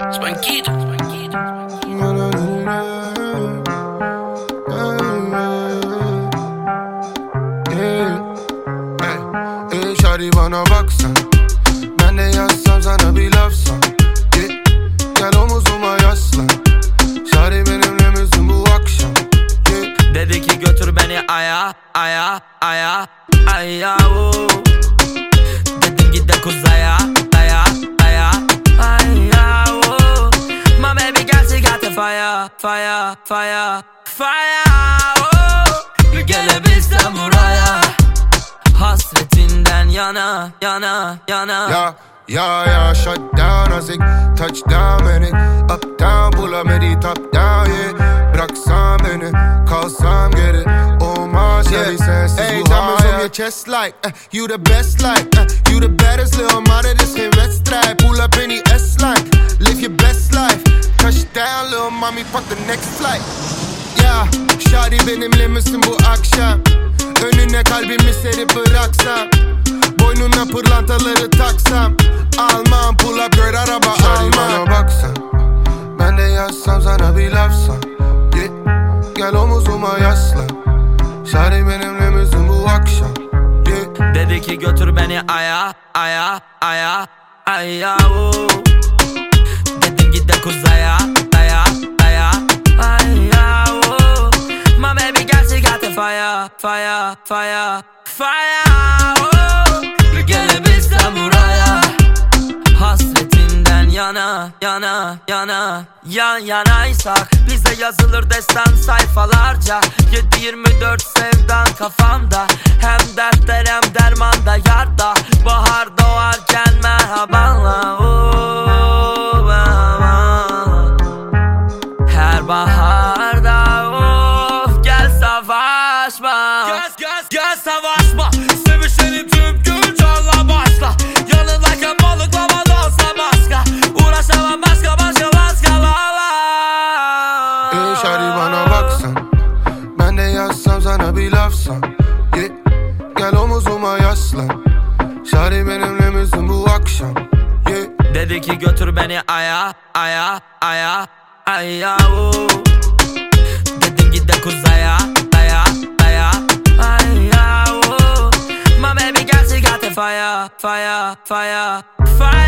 Spanquito. Shawty bana baksan, ben de yazsam sana bir lafsan. Gel omuzuma yaslan, Shawty benimle misin bu akşam? Dedi ki götür beni aya, aya, aya, aya, oh. Dedim git de kuzaya, aya, aya, aya, oh. My baby girl she got the fire, fire, fire, fire, oh. Gelebilsem buraya, hasretinden yana, yana, yana. Yeah, shut down as ik touchdown ben ik. Up down, pull up met die top down, yeah. Bıraksam beni, kalsam geri. Olmaz ya bir sensiz bu hayat. On your chest like, you the best like, you the baddest little mama, this geen wedstrijd. Pull up in die S-line, live your best life. Touchdown little mommy, fuck the next flight. Yeah, Shawty benimle misin bu akşam? Önüne kalbimi serip bıraksam, boynuna pırlantaları taksam, almam pull up girl araba almam. Shawty bana baksan, ben de yazsam sana bir lafsan. Gel omuzuma yaslan, Shawty benimle misin bu akşam? Dedi ki götür beni aya, aya, aya, aya, oh. Dedim git de kuzaya, aya, aya, aya, oh. My baby girl she got the fire, fire, fire, fire, oh. Gelebilsem buraya, hasretinden yana, yana, yana, yan yanaysak bize yazılır destan sayfalarca. 7/24 sevdan kafamda, hem dertler hem dermanda yarda. Bahar doğarken merhabanla, oh, her baharda, oh, gel savaşma. Gel savaşma, sevişelim tüm gün canla başla. Yanındayken balıklama dansla başka, uğraşamam başka lala. Shawty bana baksan, ben de yazsam sana bir lafsan. Gel omuzuma yaslan, Shawty benimle misin bu akşam? Dedi ki götür beni aya, aya, aya, aya, oh. Dedim git de kuzaya, aya, aya, aya, oh. My baby girl she got the fire, fire, fire, fire.